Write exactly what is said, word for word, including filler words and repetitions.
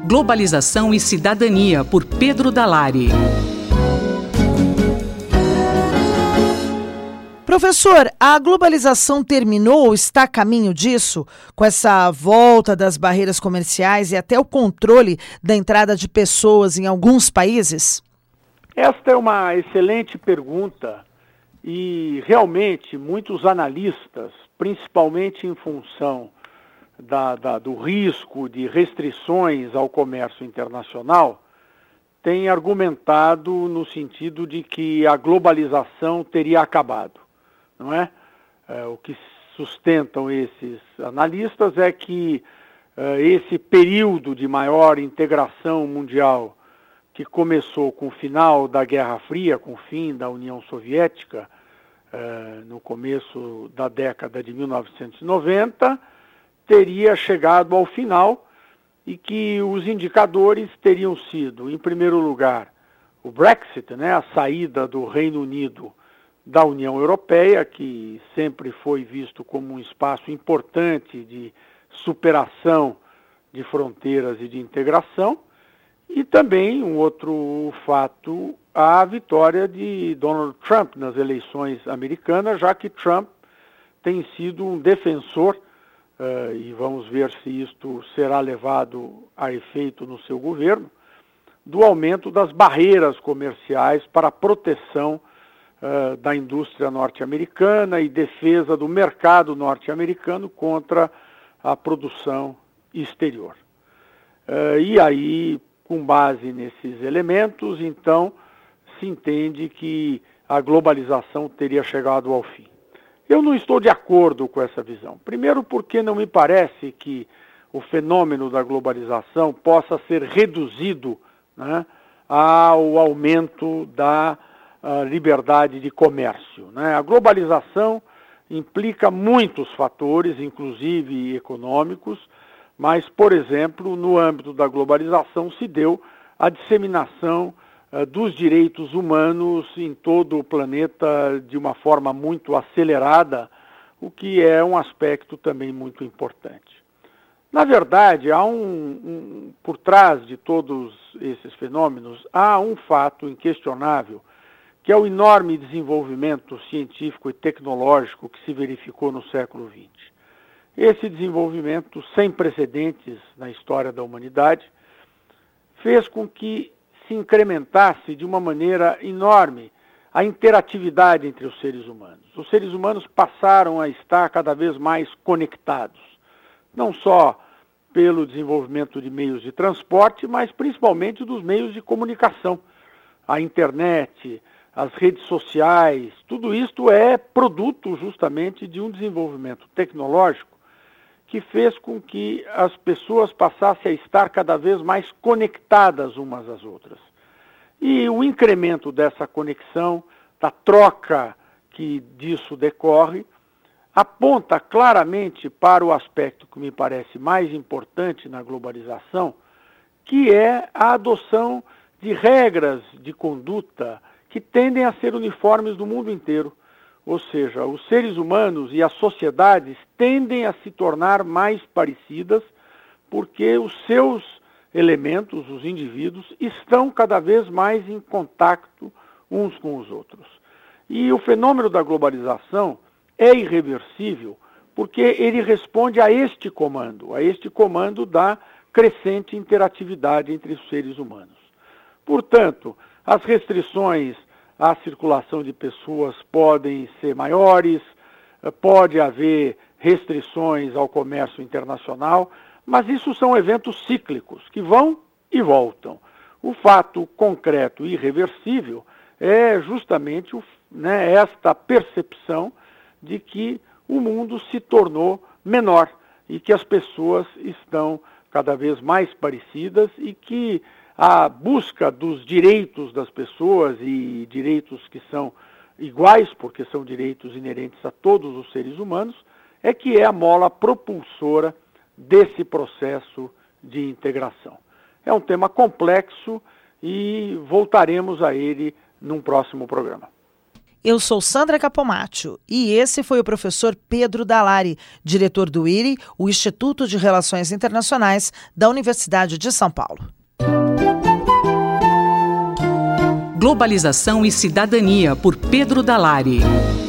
Globalização e Cidadania, por Pedro Dalari. Professor, a globalização terminou ou está a caminho disso, com essa volta das barreiras comerciais e até o controle da entrada de pessoas em alguns países? Esta é uma excelente pergunta e realmente muitos analistas, principalmente em função da, da, do risco de restrições ao comércio internacional, têm argumentado no sentido de que a globalização teria acabado. Não é? É, o que sustentam esses analistas é que é, esse período de maior integração mundial que começou com o final da Guerra Fria, com o fim da União Soviética, é, no começo da década de mil novecentos e noventa, teria chegado ao final e que os indicadores teriam sido, em primeiro lugar, o Brexit, né, a saída do Reino Unido da União Europeia, que sempre foi visto como um espaço importante de superação de fronteiras e de integração, e também um outro fato, a vitória de Donald Trump nas eleições americanas, já que Trump tem sido um defensor, uh, e vamos ver se isto será levado a efeito no seu governo, do aumento das barreiras comerciais para a proteção Uh, da indústria norte-americana e defesa do mercado norte-americano contra a produção exterior. Uh, e aí, com base nesses elementos, então, se entende que a globalização teria chegado ao fim. Eu não estou de acordo com essa visão. Primeiro porque não me parece que o fenômeno da globalização possa ser reduzido, né, ao aumento da a liberdade de comércio, né? A globalização implica muitos fatores, inclusive econômicos, mas, por exemplo, no âmbito da globalização se deu a disseminação uh, dos direitos humanos em todo o planeta de uma forma muito acelerada, o que é um aspecto também muito importante. Na verdade, há um, um por trás de todos esses fenômenos, há um fato inquestionável, que é o enorme desenvolvimento científico e tecnológico que se verificou no século vinte. Esse desenvolvimento, sem precedentes na história da humanidade, fez com que se incrementasse de uma maneira enorme a interatividade entre os seres humanos. Os seres humanos passaram a estar cada vez mais conectados, não só pelo desenvolvimento de meios de transporte, mas principalmente dos meios de comunicação, a internet, as redes sociais, tudo isto é produto justamente de um desenvolvimento tecnológico que fez com que as pessoas passassem a estar cada vez mais conectadas umas às outras. E o incremento dessa conexão, da troca que disso decorre, aponta claramente para o aspecto que me parece mais importante na globalização, que é a adoção de regras de conduta que tendem a ser uniformes no mundo inteiro. Ou seja, os seres humanos e as sociedades tendem a se tornar mais parecidas porque os seus elementos, os indivíduos, estão cada vez mais em contato uns com os outros. E o fenômeno da globalização é irreversível porque ele responde a este comando, a este comando da crescente interatividade entre os seres humanos. Portanto, as restrições à circulação de pessoas podem ser maiores, pode haver restrições ao comércio internacional, mas isso são eventos cíclicos que vão e voltam. O fato concreto e irreversível é justamente o, né, esta percepção de que o mundo se tornou menor e que as pessoas estão cada vez mais parecidas e que a busca dos direitos das pessoas e direitos que são iguais, porque são direitos inerentes a todos os seres humanos, é que é a mola propulsora desse processo de integração. É um tema complexo e voltaremos a ele num próximo programa. Eu sou Sandra Capomatto e esse foi o professor Pedro Dalari, diretor do I R I, o Instituto de Relações Internacionais da Universidade de São Paulo. Globalização e Cidadania, por Pedro Dalari.